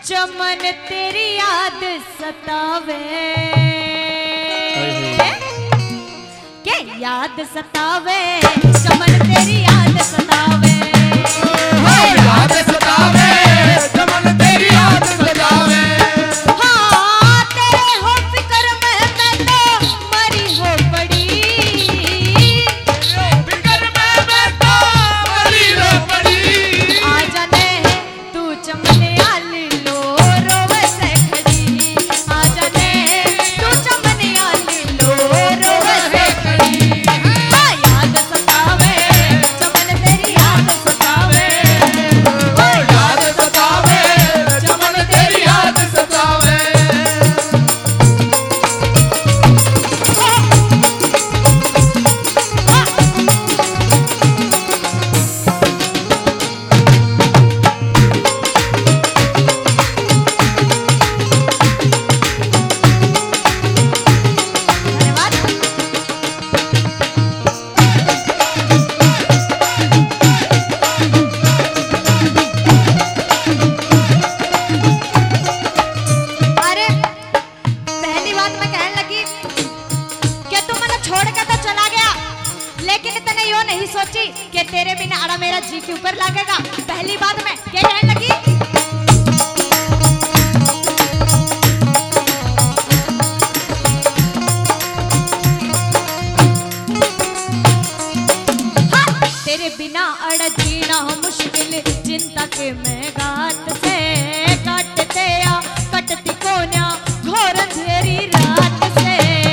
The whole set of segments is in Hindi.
चमन तेरी याद सतावे के याद सतावे चमन तेरी याद सतावे याद सतावे चमन तेरी याद सतावे हाँ तेरे हो फिक्र में मैं तो मरी हो पड़ी फिक्र में मैं तो मरी हो पड़ी आ जाने तू चमन आली लो रोवे से खड़ी आ जाने तू चमन आली लो रोवे से खड़ी हाँ याद सतावे चमन तेरी याद सतावे याद सतावे चमन तेरी याद सतावे धन्यवाद अरे पहली बात मैं कहने लगी कि तू मैंने छोड़ के तो चला गया लेकिन इतने यो नहीं सोची कि तेरे बिना अड़ा मेरा जी के ऊपर लगेगा पहली बात मैं क्या कहने लगी हाँ, तेरे बिना अड़ जीना मुश्किल चिंता के मैं गात से काटते या कटती कोन्या घोर अंधेरी रात से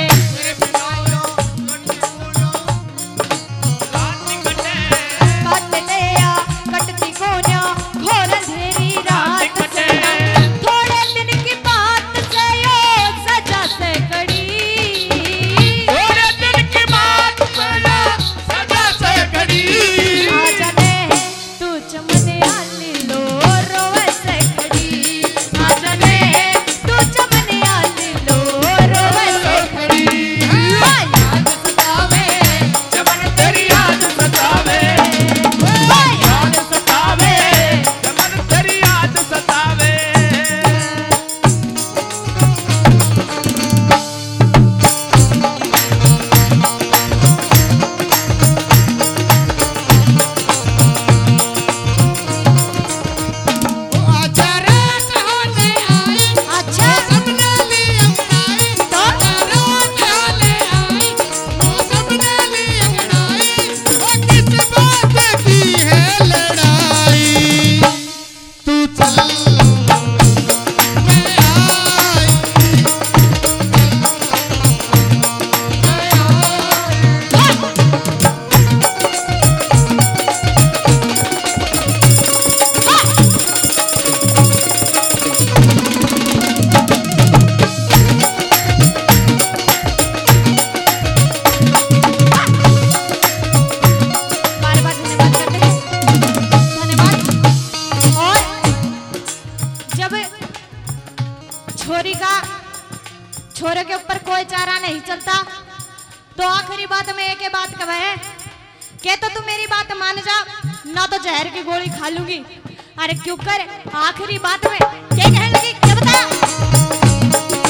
काटते या कटती कोन्या घोर अंधेरी रात से थोड़े दिन की बात से यो सजा से कड़ी थोड़े दिन की बात पहले सदा से घड़ी आ जाने तू चमन आली लो रोवे से खड़ी आ जाने तू चमन आली लो रोवे से खड़ी हाँ, याद सतावे चमन तेरी याद सतावे हाँ, याद सतावे चमन तेरी याद सतावे आजा रे कहने आई अच्छा सबने ली अंगड़ाई तो कहने आई वो सबने ली अंगड़ाई वो किस बात की है लड़ाई तू चल मैं आई बार बार धन्यवाद करते हैं धन्यवाद और जब छोरी का छोरे के ऊपर कोई चारा नहीं चलता तो आखिरी बात में एक ही बात कहे है कि तो तू मेरी बात मान जा ना तो जहर की गोली खा लूंगी अरे क्यों कर आखिरी बात में क्या कहने लगी क्या बता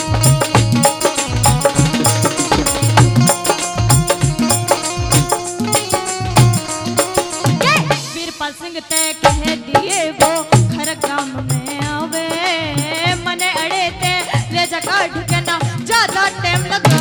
वीरपाल सिंह तय कह दिए वो घर ग्राम में आवे मने अड़े ते ले जा काढ़ के ना ज्यादा टाइम लगा